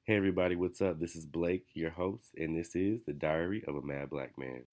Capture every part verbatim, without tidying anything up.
Hey everybody, what's up? This is Blake, your host, and this is The Diary of a Mad Black Man.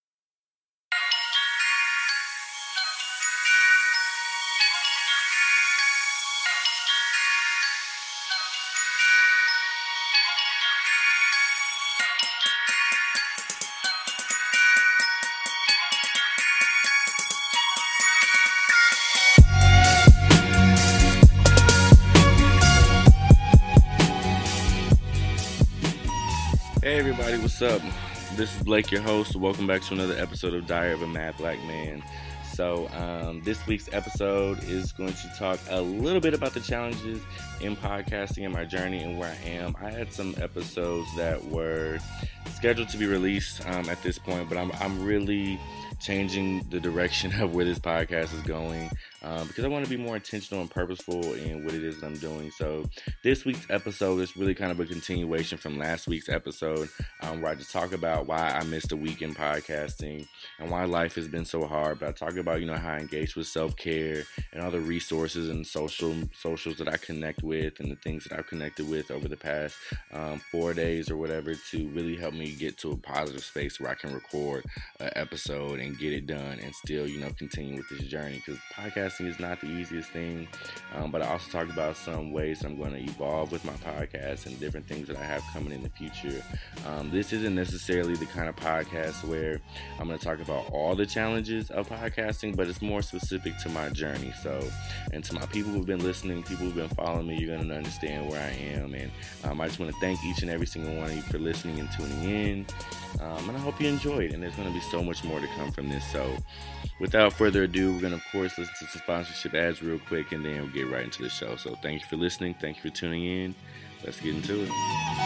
Hey everybody, what's up? This is Blake, your host. Welcome back to another episode of Diary of a Mad Black Man. So, um, this week's episode is going to talk a little bit about the challenges in podcasting and my journey and where I am. I had some episodes that were scheduled to be released um, at this point, but I'm I'm really changing the direction of where this podcast is going um, because I want to be more intentional and purposeful in what it is that I'm doing. So this week's episode is really kind of a continuation from last week's episode um, where I just talk about why I missed a week in podcasting and why life has been so hard. But I talk about, you know, how I engage with self-care and all the resources and social socials that I connect with and the things that I've connected with over the past um, four days or whatever to really help me get to a positive space where I can record an episode and get it done and still, you know, continue with this journey, because podcasting is not the easiest thing. Um, but I also talk about some ways I'm going to evolve with my podcast and different things that I have coming in the future. Um, this isn't necessarily the kind of podcast where I'm going to talk about all the challenges of podcasting, but it's more specific to my journey. So, and to my people who've been listening, people who've been following me, you're going to understand where I am. And um, I just want to thank each and every single one of you for listening and tuning in. Um, and I hope you enjoyed. And there's going to be so much more to come from this. So, without further ado, we're going to, of course, listen to some sponsorship ads real quick, and then we'll get right into the show. So, thank you for listening. Thank you for tuning in. Let's get into it.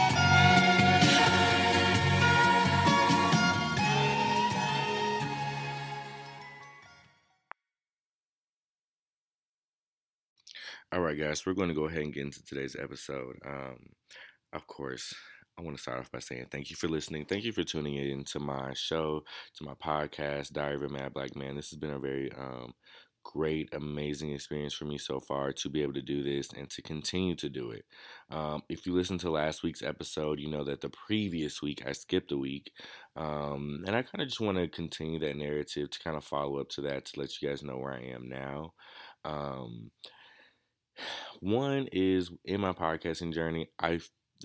All right, guys, we're going to go ahead and get into today's episode. Um, of course, I want to start off by saying thank you for listening. Thank you for tuning in to my show, to my podcast, Diary of a Mad Black Man. This has been a very um, great, amazing experience for me so far to be able to do this and to continue to do it. Um, if you listened to last week's episode, you know that the previous week I skipped a week. Um, and I kind of just want to continue that narrative to kind of follow up to that to let you guys know where I am now. Um, one is in my podcasting journey, I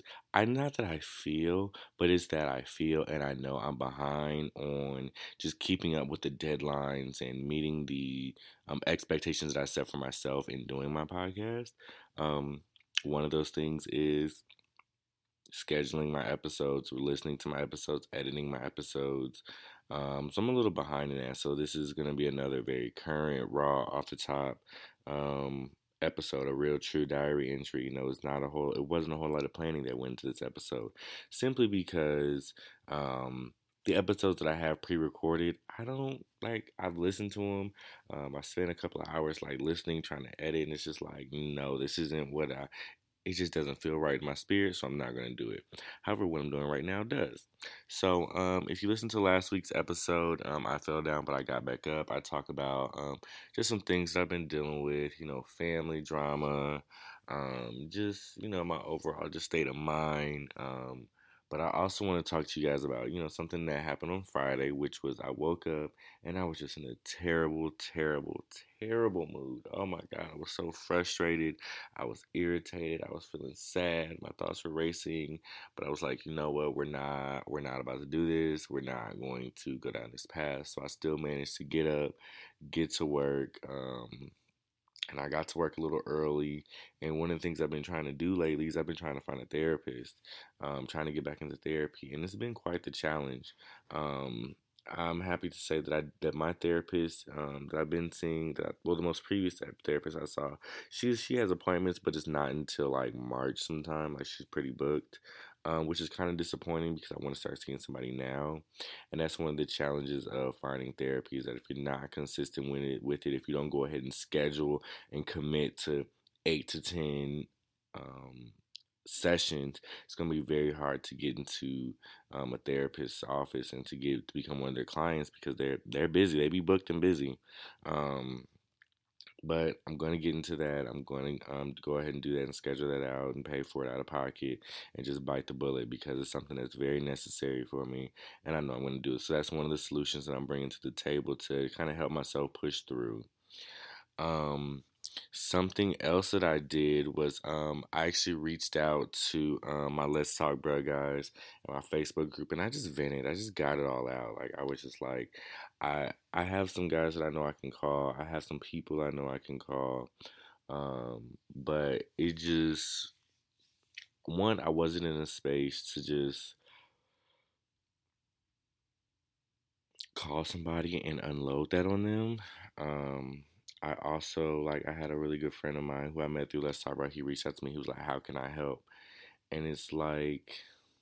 I not that I feel, but it's that I feel and I know I'm behind on just keeping up with the deadlines and meeting the um, expectations that I set for myself in doing my podcast. Um, one of those things is scheduling my episodes, listening to my episodes, editing my episodes. Um, so I'm a little behind in that. So this is going to be another very current, raw, off the top um, episode, a real true diary entry. You know, it's not a whole, it wasn't a whole lot of planning that went into this episode, simply because um, the episodes that I have pre-recorded, I don't like. I've listened to them. Um, I spent a couple of hours like listening, trying to edit, and it's just like, no, this isn't what I it just doesn't feel right in my spirit, so I'm not going to do it. However, what I'm doing right now does. So, um, if you listen to last week's episode, um, I fell down, but I got back up. I talk about um, just some things that I've been dealing with, you know, family drama, um, just, you know, my overall just state of mind. Um, but I also want to talk to you guys about, you know, something that happened on Friday, which was I woke up and I was just in a terrible, terrible, terrible mood. Oh my God, I was so frustrated. I was irritated. I was feeling sad. My thoughts were racing, but I was like, you know what? We're not, we're not about to do this. We're not going to go down this path. So I still managed to get up, get to work. Um, and I got to work a little early. And one of the things I've been trying to do lately is I've been trying to find a therapist, um, trying to get back into therapy, and it's been quite the challenge. Um, I'm happy to say that I that my therapist um, that I've been seeing, that well, the most previous therapist I saw, she she has appointments, but it's not until like March sometime. Like she's pretty booked, um, which is kind of disappointing because I want to start seeing somebody now. And that's one of the challenges of finding therapy, is that if you're not consistent with it, with it, if you don't go ahead and schedule and commit to eight to ten um, sessions, it's going to be very hard to get into um, a therapist's office and to get to become one of their clients, because they're they're busy. They be booked and busy. Um, But I'm going to get into that. I'm going to um, go ahead and do that and schedule that out and pay for it out of pocket and just bite the bullet because it's something that's very necessary for me. And I know I'm going to do it. So that's one of the solutions that I'm bringing to the table to kind of help myself push through. Um, Something else that I did was um, I actually reached out to um, my Let's Talk Bro guys in my Facebook group, and I just vented. I just got it all out. Like I was just like, I I have some guys that I know I can call. I have some people I know I can call. Um, but it just one, I wasn't in a space to just call somebody and unload that on them. Um, I also like I had a really good friend of mine who I met through Let's Talk About. He reached out to me. He was like, "How can I help?" And it's like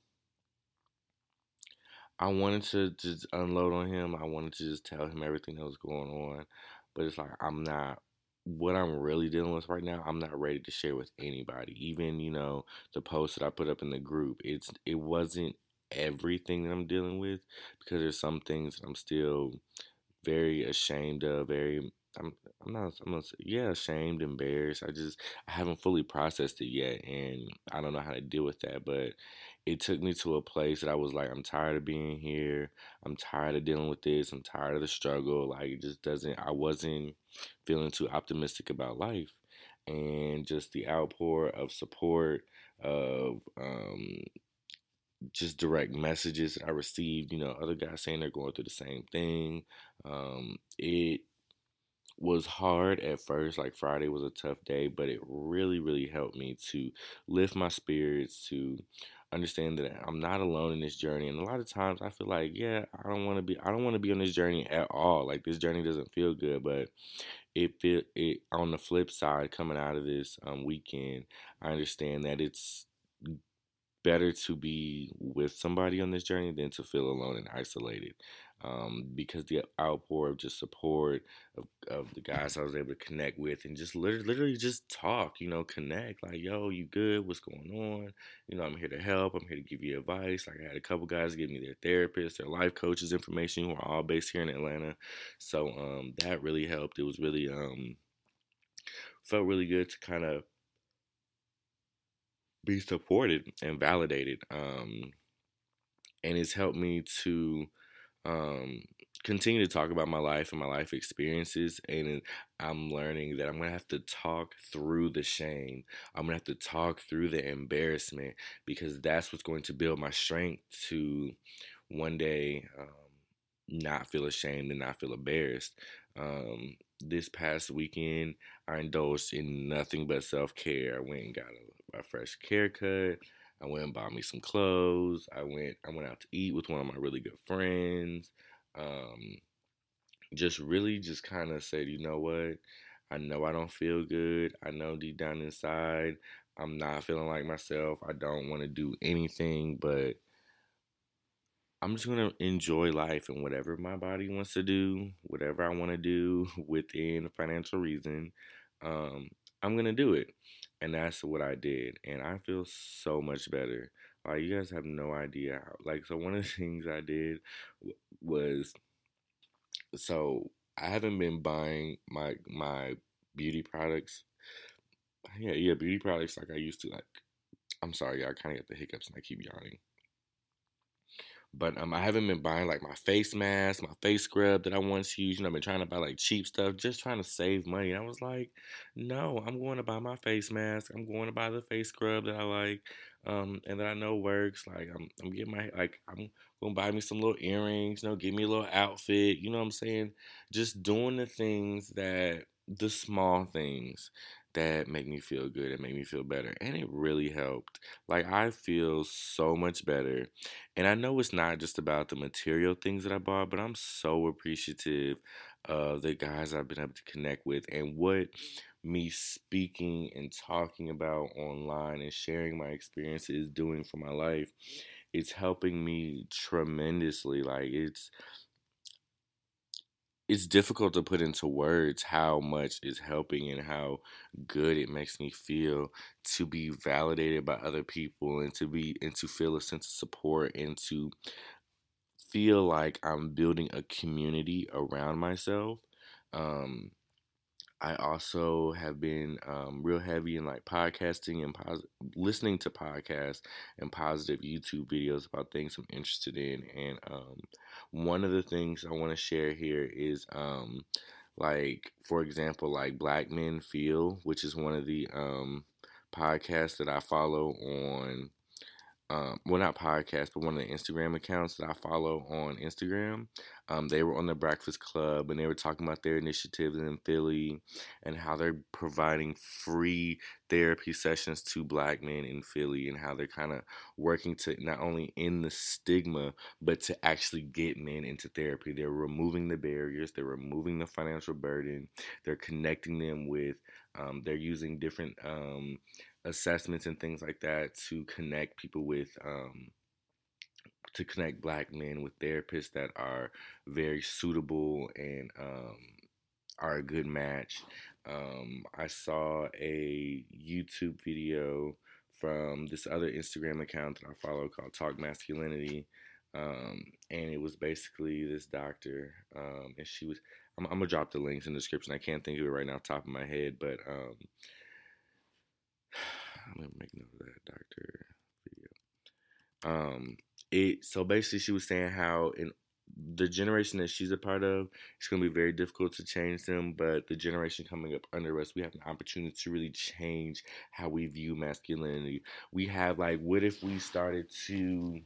I wanted to just unload on him. I wanted to just tell him everything that was going on, but it's like I'm not. What I'm really dealing with right now, I'm not ready to share with anybody. Even you know the post that I put up in the group. It's it wasn't everything that I'm dealing with because there's some things that I'm still very ashamed of, very I'm I'm not I'm not yeah, ashamed, embarrassed. I just I haven't fully processed it yet and I don't know how to deal with that, but it took me to a place that I was like I'm tired of being here. I'm tired of dealing with this. I'm tired of the struggle. Like it just doesn't I wasn't feeling too optimistic about life. And just the outpour of support of um just direct messages that I received, you know, other guys saying they're going through the same thing. Um, it was hard at first. Like Friday was a tough day, but it really, really helped me to lift my spirits, to understand that I'm not alone in this journey. And a lot of times I feel like, yeah, I don't want to be, I don't want to be on this journey at all. Like this journey doesn't feel good, but it feel it on the flip side, coming out of this um, weekend, I understand that it's better to be with somebody on this journey than to feel alone and isolated. Um, because the outpour of just support of, of the guys I was able to connect with and just literally, literally just talk, you know, connect like, yo, you good? What's going on? You know, I'm here to help. I'm here to give you advice. Like I had a couple guys give me their therapists, their life coaches information who are all based here in Atlanta. So um, that really helped. It was really, um, felt really good to kind of be supported and validated. Um, and it's helped me to um, continue to talk about my life and my life experiences. And I'm learning that I'm going to have to talk through the shame. I'm going to have to talk through the embarrassment because that's what's going to build my strength to one day um, not feel ashamed and not feel embarrassed. Um, this past weekend, I indulged in nothing but self care. I went and got a, a fresh haircut. I went and bought me some clothes. I went I went out to eat with one of my really good friends. Um, just really just kind of said, you know what? I know I don't feel good. I know deep down inside I'm not feeling like myself. I don't want to do anything, but I'm just gonna enjoy life and whatever my body wants to do, whatever I want to do within financial reason, um, I'm gonna do it, and that's what I did, and I feel so much better. Like you guys have no idea how. Like so, one of the things I did w- was so I haven't been buying my my beauty products. Yeah, yeah, beauty products like I used to. Like I'm sorry, I kind of get the hiccups and I keep yawning. But um, I haven't been buying like my face mask, my face scrub that I once used. You know, I've been trying to buy like cheap stuff, just trying to save money. And I was like, no, I'm going to buy my face mask. I'm going to buy the face scrub that I like, um, and that I know works. Like I'm, I'm getting my like I'm gonna buy me some little earrings. You know, give me a little outfit. You know what I'm saying? Just doing the things that the small things that make me feel good and make me feel better, and it really helped. Like I feel so much better and I know it's not just about the material things that I bought, but I'm so appreciative of the guys I've been able to connect with and what me speaking and talking about online and sharing my experiences is doing for my life. It's helping me tremendously. Like it's it's difficult to put into words how much is helping and how good it makes me feel to be validated by other people and to be and to feel a sense of support and to feel like I'm building a community around myself. Um, I also have been um, real heavy in like podcasting and pos- listening to podcasts and positive YouTube videos about things I'm interested in. And um, one of the things I want to share here is, um, like, for example, like Black Men Feel, which is one of the um, podcasts that I follow on um, well, not podcast, but one of the Instagram accounts that I follow on Instagram. Um, they were on the Breakfast Club and they were talking about their initiatives in Philly and how they're providing free therapy sessions to Black men in Philly and how they're kind of working to not only end the stigma, but to actually get men into therapy. They're removing the barriers, they're removing the financial burden, they're connecting them with, um, they're using different. Um, assessments and things like that to connect people with um, to connect black men with therapists that are very suitable and um, are a good match. um, I saw a YouTube video from this other Instagram account that I follow called Talk Masculinity, um, and it was basically this doctor, um, and she was. I'm, I'm, gonna drop the links in the description. I can't think of it right now, top of my head, but um, I'm gonna make note of that doctor video. Um, it so basically she was saying how in the generation that she's a part of, it's gonna be very difficult to change them, but the generation coming up under us, we have an opportunity to really change how we view masculinity. We have like, what if we started to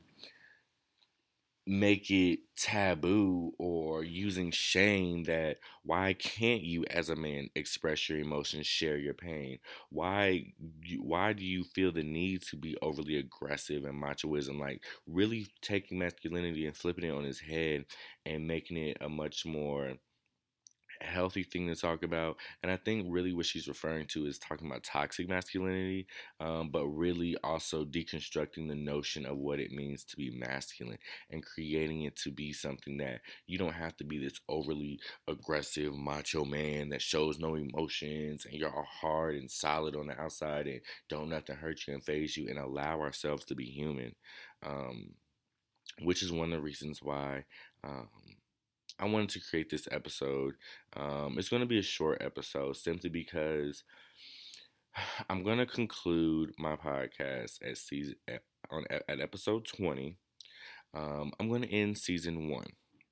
make it taboo or using shame that why can't you as a man express your emotions, share your pain? Why why do you feel the need to be overly aggressive and machoism? Like really taking masculinity and flipping it on its head and making it a much more healthy thing to talk about. And I think really what she's referring to is talking about toxic masculinity, um, but really also deconstructing the notion of what it means to be masculine and creating it to be something that you don't have to be this overly aggressive macho man that shows no emotions and you're all hard and solid on the outside and don't nothing hurt you and phase you, and allow ourselves to be human. Um, which is one of the reasons why um, I wanted to create this episode. Um, it's going to be a short episode simply because I'm going to conclude my podcast at season at, on at episode twenty. Um, I'm going to end season one.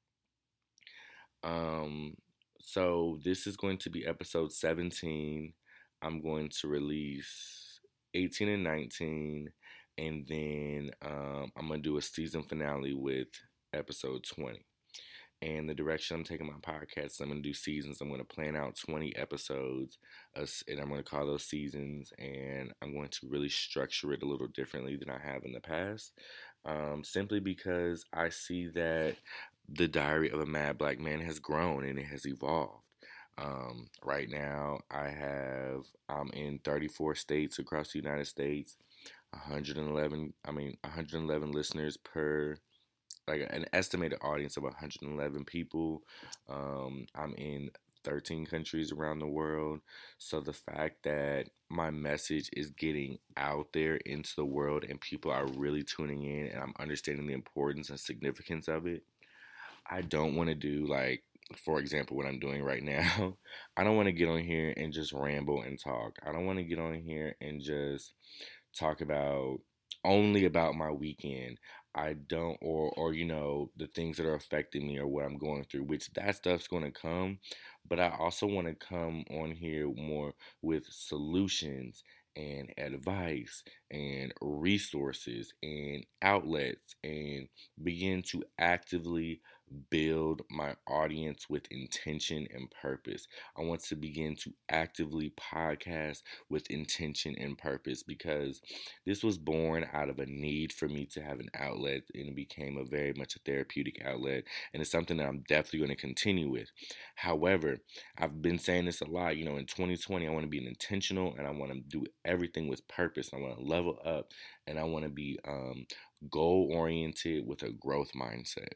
Um, so this is going to be episode seventeen. I'm going to release eighteen and nineteen, and then um, I'm going to do a season finale with episode twenty. And the direction I'm taking my podcast, I'm going to do seasons. I'm going to plan out twenty episodes, uh, and I'm going to call those seasons. And I'm going to really structure it a little differently than I have in the past, um, simply because I see that the Diary of a Mad Black Man has grown and it has evolved. Um, right now, I have I'm in thirty-four states across the United States. one hundred eleven, I mean, one hundred eleven listeners per like an estimated audience of one hundred eleven people. Um, I'm in thirteen countries around the world. So the fact that my message is getting out there into the world and people are really tuning in and I'm understanding the importance and significance of it, I don't want to do like, for example, what I'm doing right now. I don't want to get on here and just ramble and talk. I don't want to get on here and just talk about only about my weekend. I don't, or or you know, the things that are affecting me or what I'm going through, which that stuff's going to come, but I also want to come on here more with solutions and advice and resources and outlets and begin to actively build my audience with intention and purpose. I want to begin to actively podcast with intention and purpose because this was born out of a need for me to have an outlet, and it became a very much a therapeutic outlet, and it's something that I'm definitely going to continue with. However, I've been saying this a lot, you know, in twenty twenty I want to be intentional and I want to do everything with purpose. I want to level up and I want to be um, goal oriented with a growth mindset.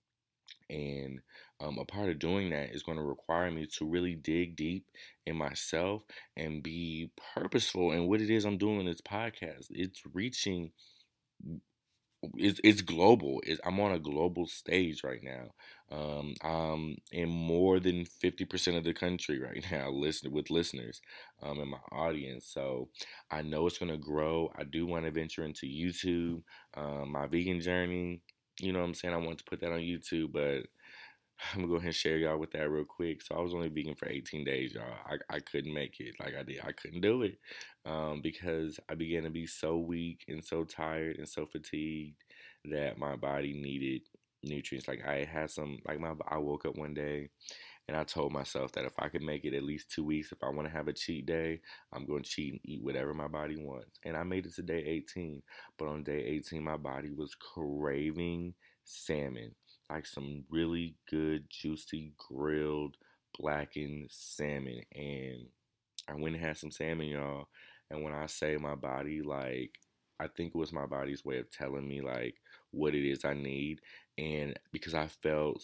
And um, a part of doing that is going to require me to really dig deep in myself and be purposeful in what it is I'm doing in this podcast. It's reaching it's it's global. It's, I'm on a global stage right now. Um, I'm in more than fifty percent of the country right now, listening with listeners, um, in my audience. So I know it's gonna grow. I do want to venture into YouTube, um, my vegan journey. You know what I'm saying? I want to put that on YouTube, but I'm gonna go ahead and share y'all with that real quick. So I was only vegan for eighteen days, y'all. I, I couldn't make it like I did. I couldn't do it um, because I began to be so weak and so tired and so fatigued that my body needed nutrients. Like I had some, like my, I woke up one day and I told myself that if I could make it at least two weeks, if I want to have a cheat day, I'm going to cheat and eat whatever my body wants. And I made it to day eighteen. But on day eighteen, my body was craving salmon, like some really good, juicy, grilled, blackened salmon. And I went and had some salmon, y'all. And when I say my body, like, I think it was my body's way of telling me, like, what it is I need. And because I felt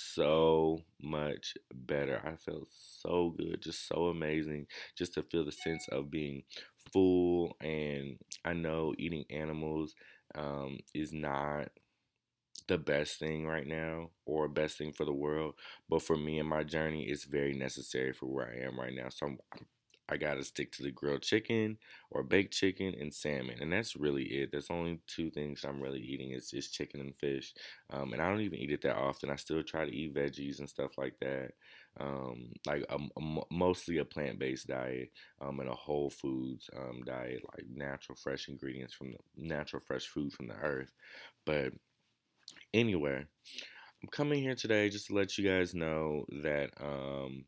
so much better, I felt so good, just so amazing, just to feel the sense of being full. And I know eating animals um, is not the best thing right now or best thing for the world, but for me and my journey, it's very necessary for where I am right now. So I'm, I gotta stick to the grilled chicken or baked chicken and salmon, and that's really it. There's only two things I'm really eating. It's just chicken and fish, um, and I don't even eat it that often. I still try to eat veggies and stuff like that, um, like a, a, mostly a plant-based diet, um, and a whole foods um, diet, like natural fresh ingredients from the natural fresh food from the earth. But anyway, I'm coming here today just to let you guys know that um,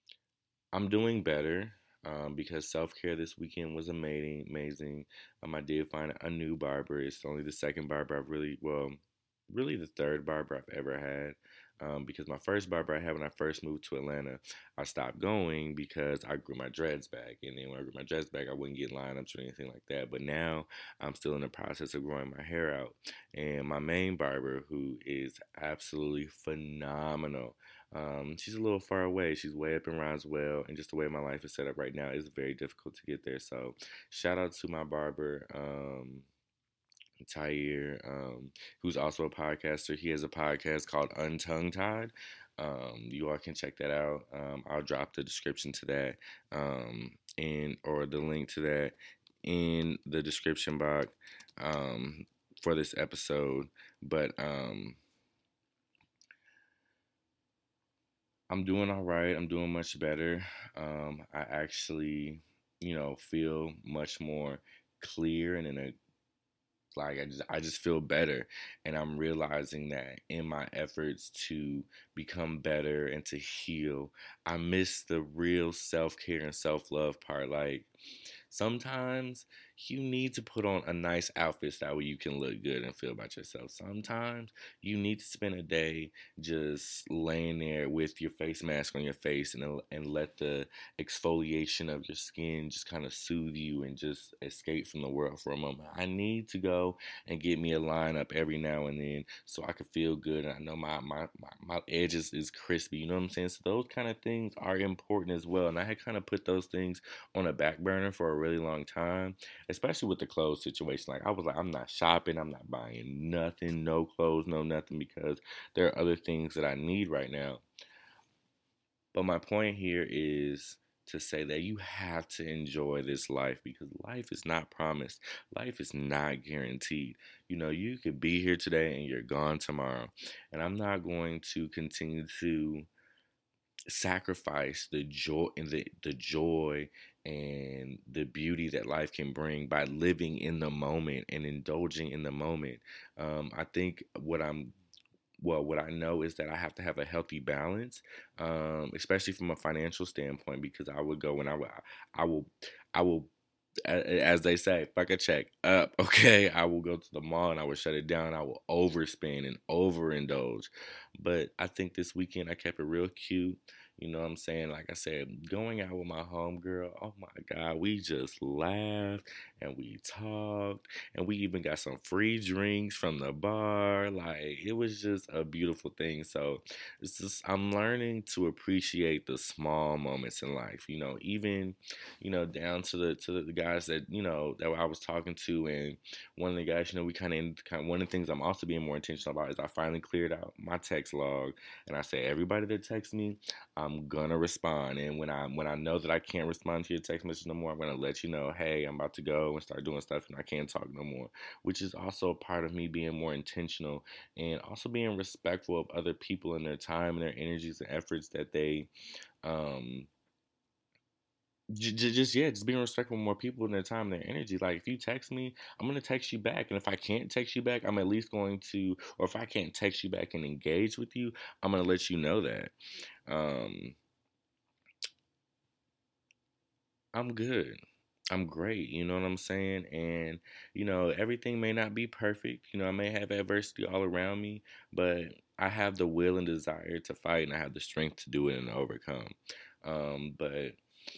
I'm doing better um, because self care this weekend was amazing. Amazing. Um, I did find a new barber. It's only the second barber I've really, well, really the third barber I've ever had. Um, because my first barber I had when I first moved to Atlanta, I stopped going because I grew my dreads back. And then when I grew my dreads back, I wouldn't get lineups or anything like that. But now I'm still in the process of growing my hair out. And my main barber, who is absolutely phenomenal, um, she's a little far away. She's way up in Roswell, and just the way my life is set up right now, it's very difficult to get there. So, shout out to my barber, um, Tyre, um, who's also a podcaster. He has a podcast called Untongue Tied. Um, you all can check that out. Um, I'll drop the description to that, um, and or the link to that in the description box um, for this episode. But um, I'm doing all right. I'm doing much better. Um, I actually, you know, feel much more clear and in a like I just I just feel better, and I'm realizing that in my efforts to become better and to heal, I miss the real self-care and self-love part. Like sometimes you need to put on a nice outfit so that way you can look good and feel about yourself. Sometimes you need to spend a day just laying there with your face mask on your face and and let the exfoliation of your skin just kind of soothe you and just escape from the world for a moment. I need to go and get me a lineup every now and then so I can feel good. And I know my my, my, my edges is crispy. You know what I'm saying? So those kind of things are important as well. And I had kind of put those things on a back burner for a really long time, especially with the clothes situation. Like I was like, I'm not shopping, I'm not buying nothing, no clothes, no nothing, because there are other things that I need right now. But my point here is to say that you have to enjoy this life because life is not promised. Life is not guaranteed. You know, you could be here today and you're gone tomorrow. And I'm not going to continue to sacrifice the joy and the, the joy and the beauty that life can bring by living in the moment and indulging in the moment. Um, I think what I'm well, what I know is that I have to have a healthy balance, um, especially from a financial standpoint, because I would go and I will, I will, I will, as they say, fuck a check up, okay? I will go to the mall and I will shut it down. I will overspend and overindulge. But I think this weekend I kept it real cute. You know what I'm saying? Like I said, going out with my homegirl, oh my God, we just laughed and we talked and we even got some free drinks from the bar. Like it was just a beautiful thing. So it's just I'm learning to appreciate the small moments in life. You know, even you know down to the to the guys that you know that I was talking to, and one of the guys, you know, we kind of kind of one of the things I'm also being more intentional about is I finally cleared out my text log, and I say everybody that texts me, I'm gonna respond. And when I when I know that I can't respond to your text message no more, I'm gonna let you know, hey, I'm about to go and start doing stuff, and I can't talk no more. Which is also a part of me being more intentional and also being respectful of other people and their time and their energies and efforts that they um j- j- just yeah, just being respectful of more people and their time and their energy. Like if you text me, I'm gonna text you back, and if I can't text you back, I'm at least going to, or if I can't text you back and engage with you, I'm gonna let you know that. Um, I'm good. I'm great. You know what I'm saying? And, you know, everything may not be perfect. You know, I may have adversity all around me, but I have the will and desire to fight, and I have the strength to do it and overcome. Um, but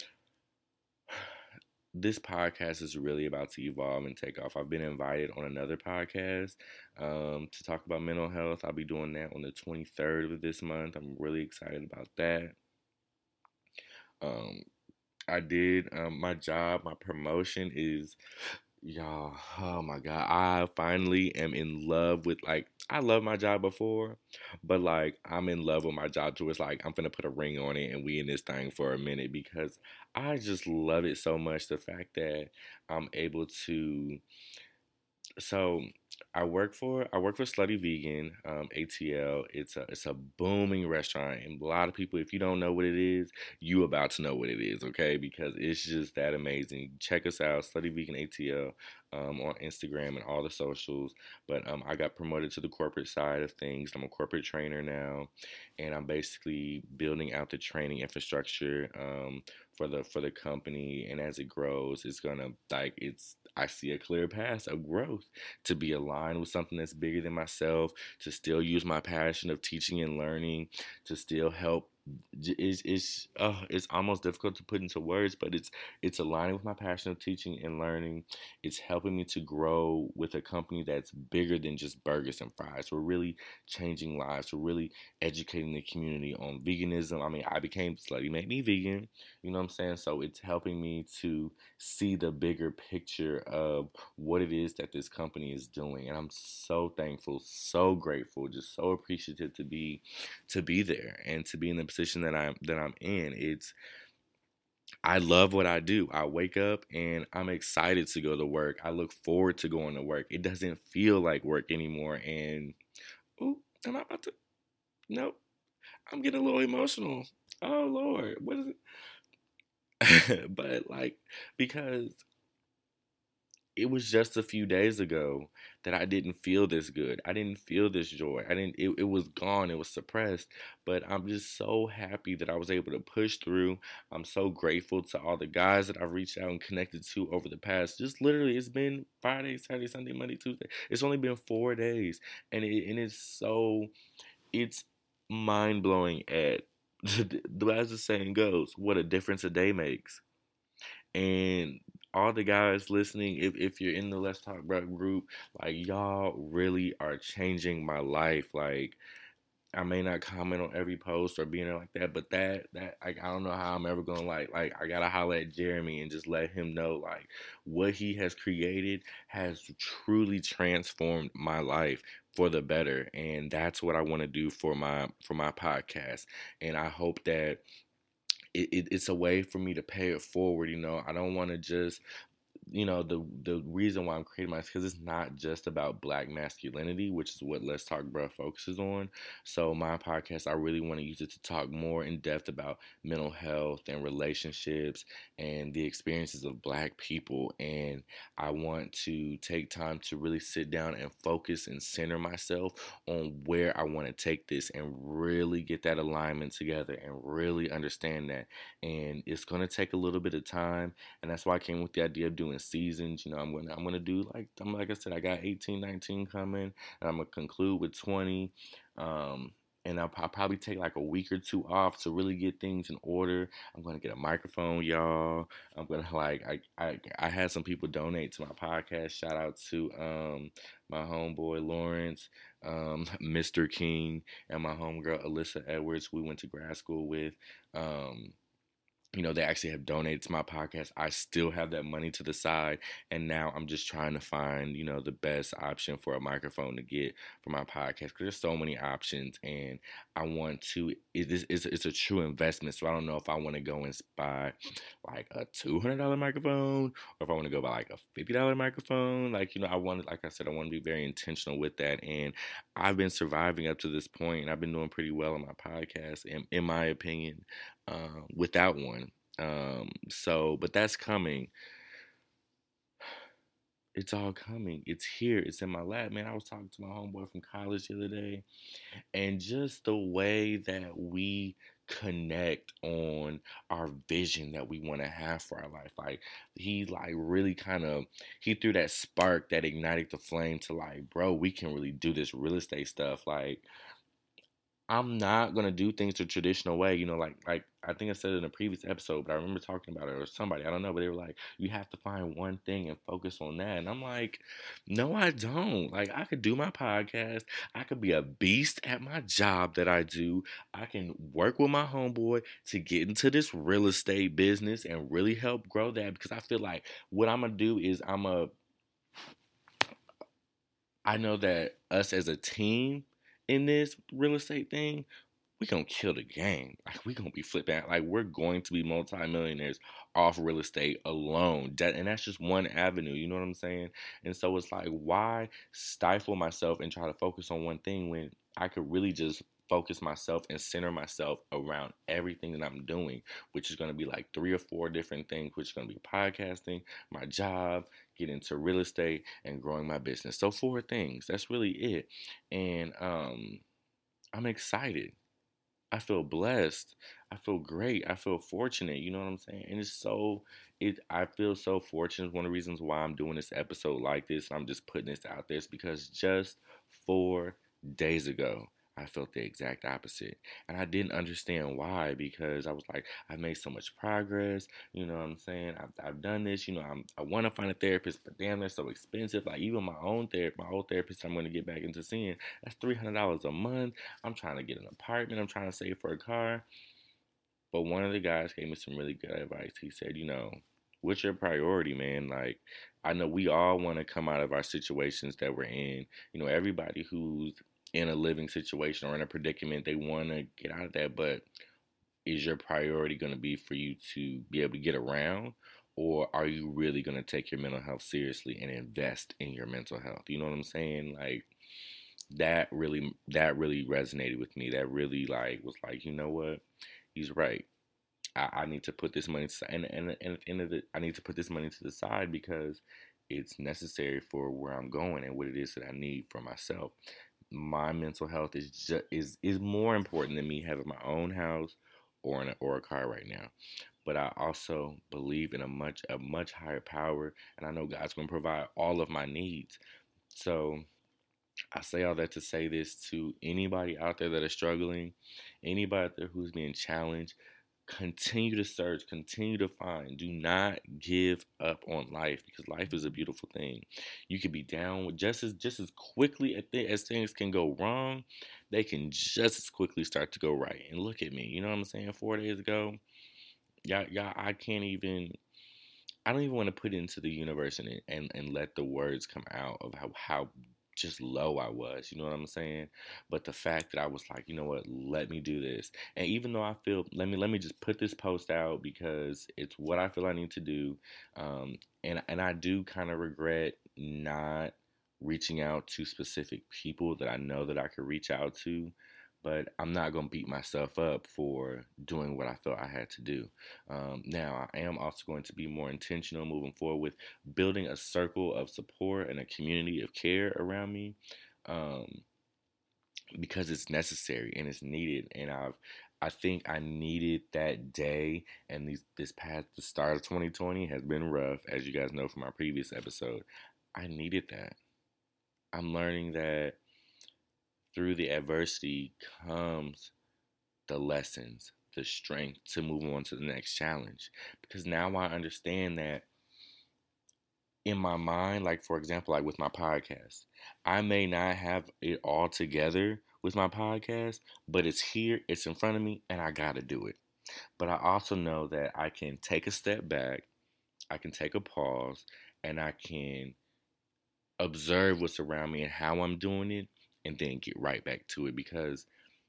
this podcast is really about to evolve and take off. I've been invited on another podcast um, to talk about mental health. I'll be doing that on the twenty-third of this month. I'm really excited about that. Um, I did um, my job, my promotion is y'all. Oh my god, I finally am in love with like I love my job before, but like I'm in love with my job too. It's like I'm gonna put a ring on it and we in this thing for a minute because I just love it so much. The fact that I'm able to so I work for I work for Slutty Vegan, um, A T L. It's a it's a booming restaurant, and a lot of people, if you don't know what it is, you about to know what it is, okay? Because it's just that amazing. Check us out, Slutty Vegan A T L, um, on Instagram and all the socials. But um, I got promoted to the corporate side of things. I'm a corporate trainer now, and I'm basically building out the training infrastructure um, for the for the company. And as it grows, it's gonna like it's I see a clear path of growth to be aligned with something that's bigger than myself, to still use my passion of teaching and learning, to still help. It's it's uh, it's almost difficult to put into words, but it's it's aligning with my passion of teaching and learning. It's helping me to grow with a company that's bigger than just burgers and fries. We're really changing lives. We're really educating the community on veganism. I mean, I became Slutty Made Me Vegan. You know what I'm saying? So it's helping me to see the bigger picture of what it is that this company is doing, and I'm so thankful, so grateful, just so appreciative to be to be there and to be in the position that I'm that I'm in. It's I love what I do. I wake up and I'm excited to go to work. I look forward to going to work. It doesn't feel like work anymore. And ooh, am I about to? Nope. I'm getting a little emotional. Oh Lord, what is it? But like because it was just a few days ago that I didn't feel this good. I didn't feel this joy. I didn't it, it was gone. It was suppressed. But I'm just so happy that I was able to push through. I'm so grateful to all the guys that I've reached out and connected to over the past just literally it's been Friday, Saturday, Sunday, Monday, Tuesday. It's only been four days. And it and it's so it's mind blowing at as the saying goes, what a difference a day makes. And all the guys listening, if, if you're in the Let's Talk About group, like y'all really are changing my life. Like I may not comment on every post or being there like that, but that that like I don't know how I'm ever gonna like like I gotta holler at Jeremy and just let him know like what he has created has truly transformed my life for the better, and that's what I want to do for my for my podcast. And I hope that it, it, it's a way for me to pay it forward. You know, I don't want to just you know the the reason why I'm creating my because it's not just about black masculinity, which is what Let's Talk Bruh focuses on. So my podcast, I really want to use it to talk more in depth about mental health and relationships and the experiences of black people. And I want to take time to really sit down and focus and center myself on where I want to take this and really get that alignment together and really understand that. And it's going to take a little bit of time, and that's why I came with the idea of doing seasons. You know, I'm gonna I'm gonna do like I'm like I said, I got eighteen, nineteen coming, and I'm gonna conclude with twenty. Um, and I'll, I'll probably take like a week or two off to really get things in order. I'm gonna get a microphone, y'all. I'm gonna like I I, I had some people donate to my podcast. Shout out to um my homeboy Lawrence, um Mister King, and my homegirl Alyssa Edwards. We went to grad school with. Um, you know, they actually have donated to my podcast. I still have that money to the side, and now I'm just trying to find, you know, the best option for a microphone to get for my podcast, because there's so many options, and I want to. It is it's, it's a true investment, so I don't know if I want to go and buy like a two hundred dollar microphone, or if I want to go buy like a fifty dollar microphone. Like, you know, I want, like I said, I want to be very intentional with that, and I've been surviving up to this point, and I've been doing pretty well on my podcast, in, in my opinion, uh, without one. Um, so, but that's coming. It's all coming. It's here. It's in my lap, man. I was talking to my homeboy from college the other day, and just the way that we connect on our vision that we want to have for our life. Like, he like really kind of he threw that spark that ignited the flame to like, bro, we can really do this real estate stuff. Like, I'm not gonna do things the traditional way, you know, like like I think I said it in a previous episode, but I remember talking about it, or somebody, I don't know, but they were like, you have to find one thing and focus on that. And I'm like, no, I don't. Like, I could do my podcast, I could be a beast at my job that I do, I can work with my homeboy to get into this real estate business and really help grow that, because I feel like what I'm gonna do is I'm a I know that us as a team in this real estate thing, we gonna kill the game. Like, we gonna be flipping. Like, we're going to be multimillionaires off real estate alone. That, and that's just one avenue. You know what I'm saying? And so it's like, why stifle myself and try to focus on one thing when I could really just focus myself and center myself around everything that I'm doing, which is going to be like three or four different things, which is going to be podcasting, my job, getting into real estate, and growing my business. So four things. That's really it. And um, I'm excited. I feel blessed. I feel great. I feel fortunate. You know what I'm saying? And it's so it. I feel so fortunate. One of the reasons why I'm doing this episode like this, I'm just putting this out there, is because just four days ago, I felt the exact opposite. And I didn't understand why, because I was like, I've made so much progress. You know what I'm saying? I've, I've done this. You know, I'm, I want to find a therapist, but damn, they're so expensive. Like, even my own therapist, my old therapist I'm going to get back into seeing, that's three hundred dollars a month. I'm trying to get an apartment. I'm trying to save for a car. But one of the guys gave me some really good advice. He said, you know, what's your priority, man? Like, I know we all want to come out of our situations that we're in. You know, everybody who's in a living situation or in a predicament, they want to get out of that, but is your priority going to be for you to be able to get around, or are you really going to take your mental health seriously and invest in your mental health? You know what I'm saying? Like, that really that really resonated with me. That really like was like, you know what, he's right. I, I need to put this money to, and, and, and at the end of it, I need to put this money to the side because it's necessary for where I'm going and what it is that I need for myself. My mental health is just is is more important than me having my own house or in a, or a car right now. But I also believe in a much a much higher power, and I know God's going to provide all of my needs. So I say all that to say this to anybody out there that is struggling, anybody out there who's being challenged. Continue to search, continue to find. Do not give up on life, because life is a beautiful thing. You can be down with just as just as quickly as things can go wrong, they can just as quickly start to go right. And look at me, you know what I'm saying? Four days ago, y'all, y'all, I can't even. I don't even want to put it into the universe and and, and let the words come out of how how just low I was, you know what I'm saying? But the fact that I was like, you know what, let me do this. And even though I feel, let me let me just put this post out because it's what I feel I need to do. Um, and and I do kind of regret not reaching out to specific people that I know that I could reach out to. But I'm not going to beat myself up for doing what I felt I had to do. Um, now, I am also going to be more intentional moving forward with building a circle of support and a community of care around me, um, because it's necessary and it's needed. And I've, I think I needed that day. And these, this past, the start of twenty twenty has been rough, as you guys know from our previous episode. I needed that. I'm learning that through the adversity comes the lessons, the strength to move on to the next challenge. Because now I understand that in my mind, like for example, like with my podcast, I may not have it all together with my podcast, but it's here, it's in front of me, and I gotta do it. But I also know that I can take a step back, I can take a pause, and I can observe what's around me and how I'm doing it, and then get right back to it because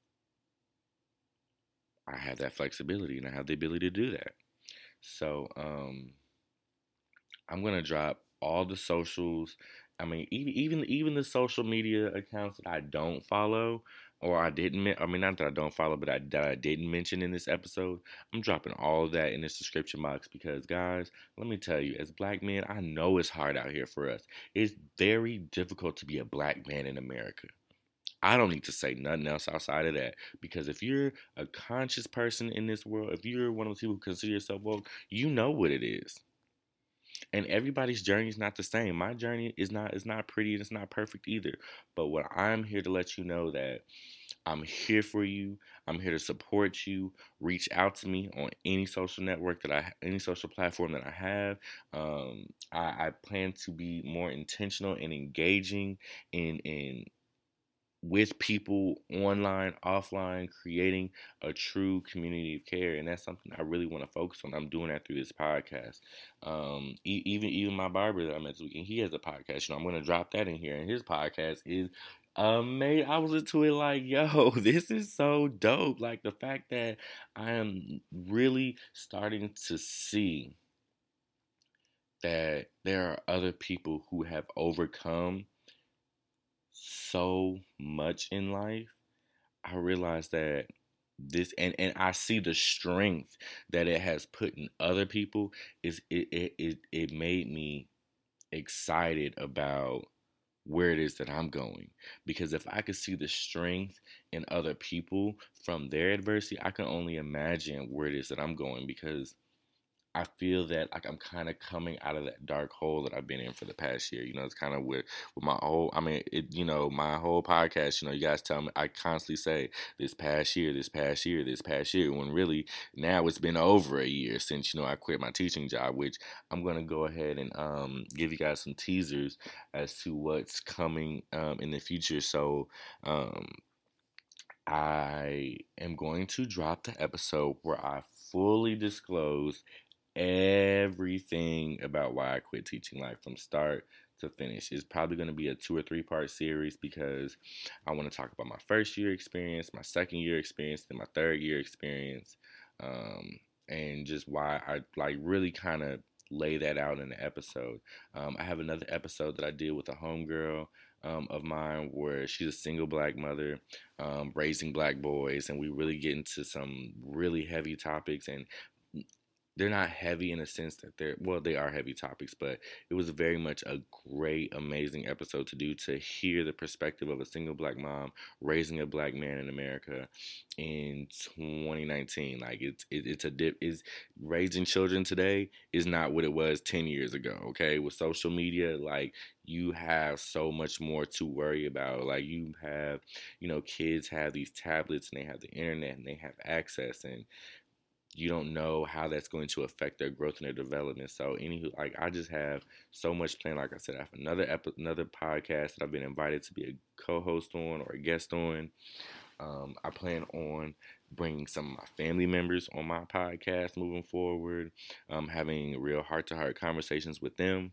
I have that flexibility and I have the ability to do that. So, um, I'm gonna drop all the socials. I mean, even even even the social media accounts that I don't follow or I didn't. I mean, not that I don't follow, but I, that I didn't mention in this episode. I'm dropping all of that in this description box because, guys, let me tell you, as black men, I know it's hard out here for us. It's very difficult to be a black man in America. I don't need to say nothing else outside of that because if you're a conscious person in this world, if you're one of those people who consider yourself woke, you know what it is. And everybody's journey is not the same. My journey is not is not pretty and it's not perfect either. But what I'm here to let you know that I'm here for you. I'm here to support you. Reach out to me on any social network that I, any social platform that I have. Um, I, I plan to be more intentional and engaging in in with people online, offline, creating a true community of care, and that's something I really want to focus on. I'm doing that through this podcast. Um, e- even even my barber that I met this weekend, he has a podcast. You know, I'm going to drop that in here, and his podcast is amazing. I was into it like, yo, this is so dope. Like the fact that I am really starting to see that there are other people who have overcome so much in life. I realize that this and, and I see the strength that it has put in other people is it it, it, it made me excited about where it is that I'm going. Because if I could see the strength in other people from their adversity, I can only imagine where it is that I'm going because I feel that like I'm kind of coming out of that dark hole that I've been in for the past year. You know, it's kind of with with my whole. I mean, it. You know, my whole podcast. You know, you guys tell me I constantly say this past year, this past year, this past year. When really now it's been over a year since you know I quit my teaching job. Which I'm gonna go ahead and um give you guys some teasers as to what's coming um in the future. So um I am going to drop the episode where I fully disclose everything about why I quit teaching life from start to finish. It's probably going to be a two or three part series because I want to talk about my first year experience, my second year experience, and my third year experience, um, and just why I like really kind of lay that out in the episode. Um, I have another episode that I did with a homegirl um, of mine where she's a single black mother um, raising black boys, and we really get into some really heavy topics and they're not heavy in a sense that they're well they are heavy topics, but it was very much a great amazing episode to do to hear the perspective of a single black mom raising a black man in America in twenty nineteen. Like it's it, it's a dip is raising children today is not what it was ten years ago. Okay, with social media, like you have so much more to worry about. Like you have, you know, kids have these tablets and they have the internet and they have access, and you don't know how that's going to affect their growth and their development. So, anywho, like I just have so much planned. Like I said, I have another epi- another podcast that I've been invited to be a co-host on or a guest on. Um, I plan on bringing some of my family members on my podcast moving forward. Um, having real heart-to-heart conversations with them.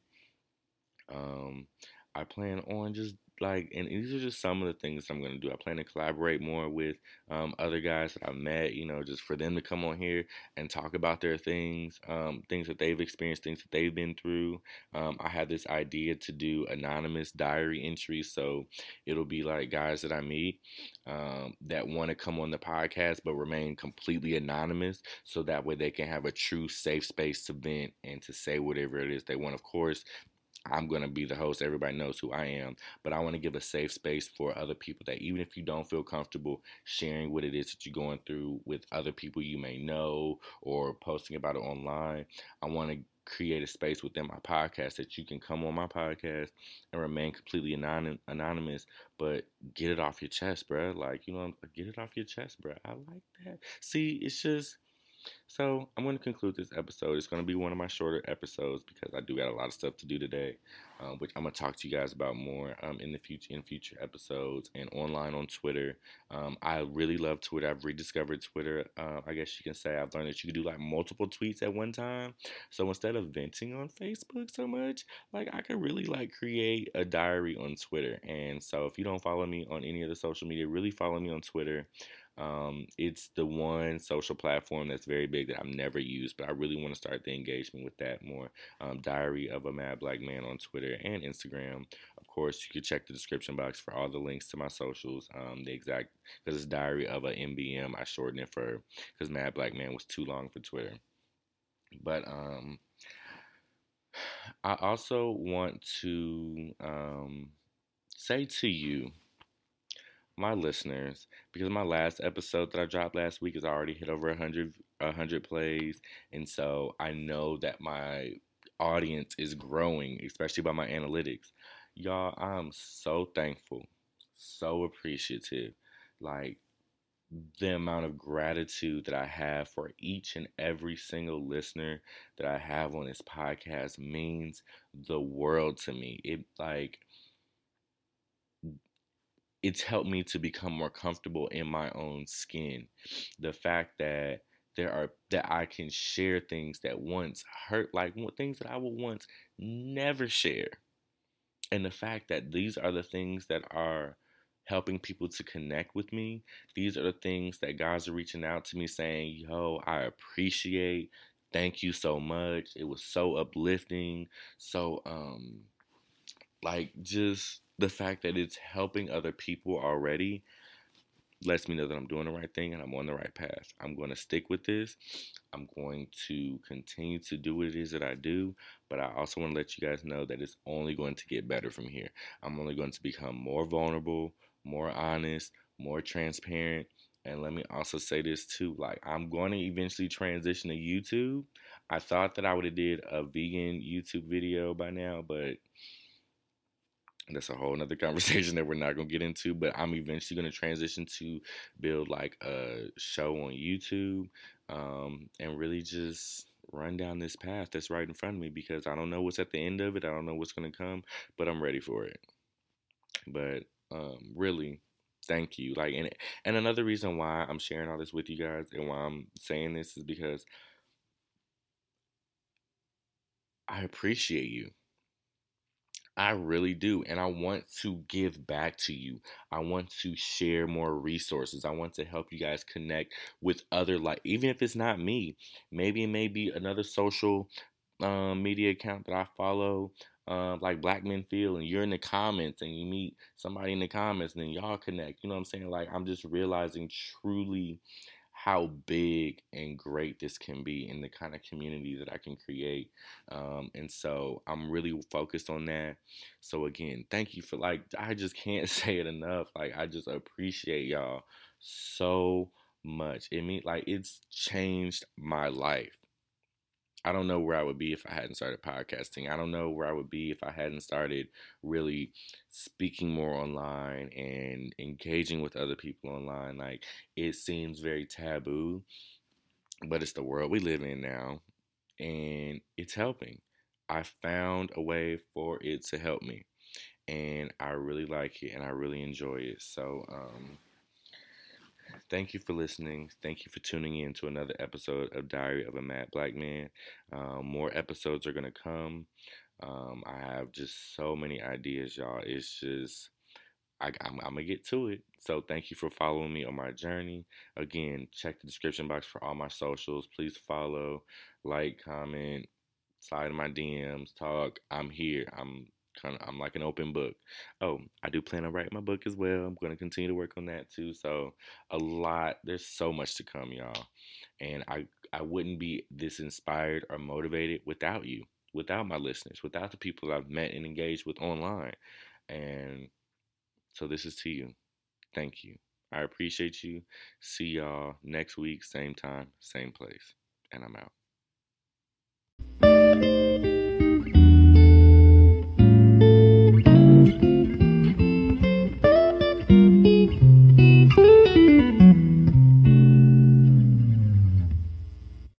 Um, I plan on just like, and these are just some of the things I'm going to do. I plan to collaborate more with um, other guys that I've met, you know, just for them to come on here and talk about their things, um, things that they've experienced, things that they've been through. Um, I have this idea to do anonymous diary entries. So it'll be like guys that I meet um, that want to come on the podcast but remain completely anonymous. So that way they can have a true safe space to vent and to say whatever it is they want. Of course, I'm going to be the host. Everybody knows who I am. But I want to give a safe space for other people that even if you don't feel comfortable sharing what it is that you're going through with other people you may know or posting about it online, I want to create a space within my podcast that you can come on my podcast and remain completely anonym, anonymous, but get it off your chest, bro. Like, you know, get it off your chest, bro. I like that. See, it's just so I'm going to conclude this episode. It's going to be one of my shorter episodes because I do got a lot of stuff to do today, um, which I'm going to talk to you guys about more um, in the future in future episodes and online on Twitter. Um, I really love Twitter. I've rediscovered Twitter. Uh, I guess you can say I've learned that you can do like multiple tweets at one time. So instead of venting on Facebook so much, like I could really like create a diary on Twitter. And so if you don't follow me on any of the social media, really follow me on Twitter. Um, it's the one social platform that's very big that I've never used, but I really want to start the engagement with that more. Um, Diary of a Mad Black Man on Twitter and Instagram. Of course, you can check the description box for all the links to my socials. Um, the exact, because it's Diary of a M B M. I shortened it for, because Mad Black Man was too long for Twitter. But um, I also want to um, say to you, my listeners, because my last episode that I dropped last week has already hit over a hundred a hundred plays, and so I know that my audience is growing, especially by my analytics. Y'all, I'm so thankful, so appreciative. Like the amount of gratitude that I have for each and every single listener that I have on this podcast means the world to me. It like it's helped me to become more comfortable in my own skin. The fact that there are that I can share things that once hurt, like things that I would once never share, and the fact that these are the things that are helping people to connect with me. These are the things that guys are reaching out to me saying, "Yo, I appreciate. Thank you so much. It was so uplifting." So, um, like just the fact that it's helping other people already lets me know that I'm doing the right thing and I'm on the right path. I'm going to stick with this. I'm going to continue to do what it is that I do, but I also want to let you guys know that it's only going to get better from here. I'm only going to become more vulnerable, more honest, more transparent. And let me also say this too, like I'm going to eventually transition to YouTube. I thought that I would have did a vegan YouTube video by now, but that's a whole nother conversation that we're not going to get into, but I'm eventually going to transition to build like a show on YouTube, um, and really just run down this path that's right in front of me because I don't know what's at the end of it. I don't know what's going to come, but I'm ready for it. But um, really, thank you. Like, and, and another reason why I'm sharing all this with you guys and why I'm saying this is because I appreciate you. I really do. And I want to give back to you. I want to share more resources. I want to help you guys connect with other, like, even if it's not me, maybe it may be another social um, media account that I follow, uh, like Black Men Feel, and you're in the comments and you meet somebody in the comments and then y'all connect. You know what I'm saying? Like, I'm just realizing truly how big and great this can be in the kind of community that I can create. Um, and so I'm really focused on that. So again, thank you for like, I just can't say it enough. Like, I just appreciate y'all so much. It mean like it's changed my life. I don't know where I would be if I hadn't started podcasting. I don't know where I would be if I hadn't started really speaking more online and engaging with other people online. Like, it seems very taboo, but it's the world we live in now, and it's helping. I found a way for it to help me, and I really like it, and I really enjoy it. So, um, thank you for listening. Thank you for tuning in to another episode of Diary of a Mad Black Man. Um, more episodes are going to come. Um, I have just so many ideas, y'all. It's just, I, I'm, I'm going to get to it. So thank you for following me on my journey. Again, check the description box for all my socials. Please follow, like, comment, slide in my D Ms, talk. I'm here. I'm kind of I'm like an open book. Oh, I do plan on writing my book as well. I'm going to continue to work on that too. So a lot. There's so much to come, y'all. And I I wouldn't be this inspired or motivated without you, without my listeners, without the people I've met and engaged with online. And so this is to you. Thank you. I appreciate you. See y'all next week, same time, same place. And I'm out.